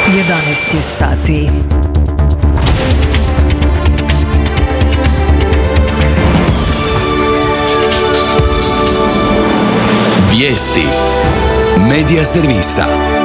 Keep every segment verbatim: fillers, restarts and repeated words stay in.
jedanaest je sati. Vijesti Medija servisa.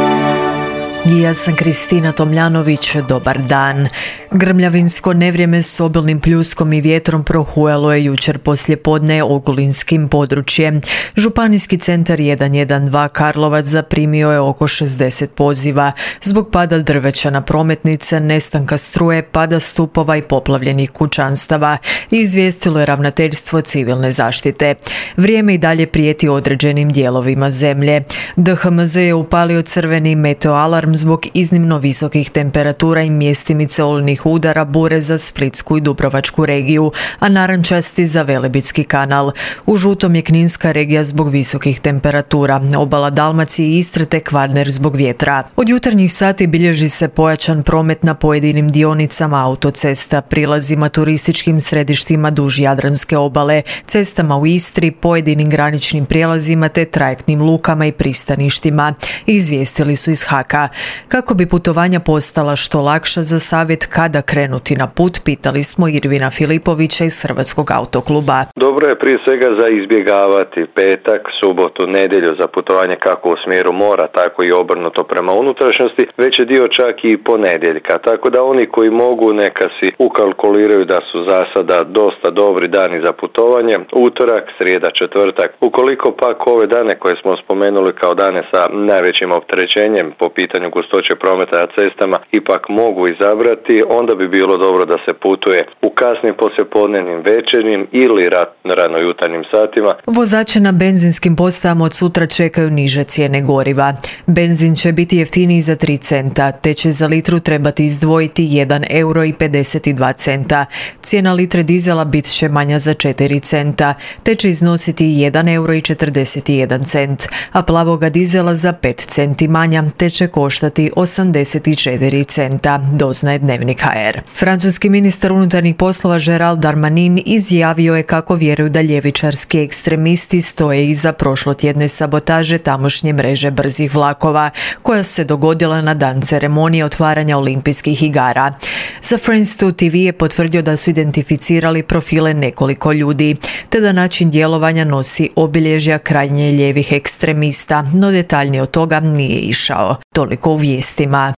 Ja sam Kristina Tomljanović, dobar dan. Grmljavinsko nevrijeme s obilnim pljuskom i vjetrom prohujalo je jučer poslijepodne ogulinskim područjem. Županijski centar jedan jedan dva Karlovac zaprimio je oko šezdeset poziva zbog pada drveća na prometnice, nestanka struje, pada stupova i poplavljenih kućanstava, izvijestilo je ravnateljstvo civilne zaštite. Vrijeme i dalje prijeti određenim dijelovima zemlje. D H M Z je upalio crveni meteoalarm zbog iznimno visokih temperatura i mjestimice olujnih udara bure za Splitsku i Dubrovačku regiju, a narančasti za Velebitski kanal. U žutom je Kninska regija zbog visokih temperatura, obala Dalmacije i Istre te Kvarner zbog vjetra. Od jutarnjih sati bilježi se pojačan promet na pojedinim dionicama autocesta, prilazima turističkim središtima duž Jadranske obale, cestama u Istri, pojedinim graničnim prijelazima te trajektnim lukama i pristaništima, izvijestili su iz Haka. Kako bi putovanja postala što lakša, za savjet kada krenuti na put pitali smo Irvina Filipovića iz Hrvatskog autokluba. Dobro je prije svega za izbjegavati petak, subotu, nedjelju za putovanje kako u smjeru mora, tako i obrnuto prema unutrašnjosti, već je dio čak i ponedjeljka, tako da oni koji mogu neka si ukalkuliraju da su za sada dosta dobri dani za putovanje, utorak, srijeda, četvrtak. Ukoliko pak ove dane koje smo spomenuli kao dane sa najvećim opterećenjem po pitanju gustoće prometa na cestama ipak mogu izabrati, onda bi bilo dobro da se putuje u kasnim poslijepodnevnim, večernjim ili rano jutarnjim satima. Vozače na benzinskim postajama od sutra čekaju niže cijene goriva. Benzin će biti jeftiniji za tri centa, te će za litru trebati izdvojiti jedan euro i pedeset dva centa. Cijena litre dizela bit će manja za četiri centa, te će iznositi jedan euro i četrdeset jedan cent, a plavoga dizela za pet centi manja, te će koštati osamdeset četiri centa, doznaje Dnevnik H R. Francuski ministar unutarnjih poslova Gerald Darmanin izjavio je kako vjeruju da ljevičarski ekstremisti stoje iza prošlotjedne sabotaže tamošnje mreže brzih vlakova, koja se dogodila na dan ceremonije otvaranja olimpijskih igara. Za France dva T V je potvrdio da su identificirali profile nekoliko ljudi, te da način djelovanja nosi obilježja krajnje lijevih ekstremista, no detaljnije od toga nije išao. Toliko u vijestima.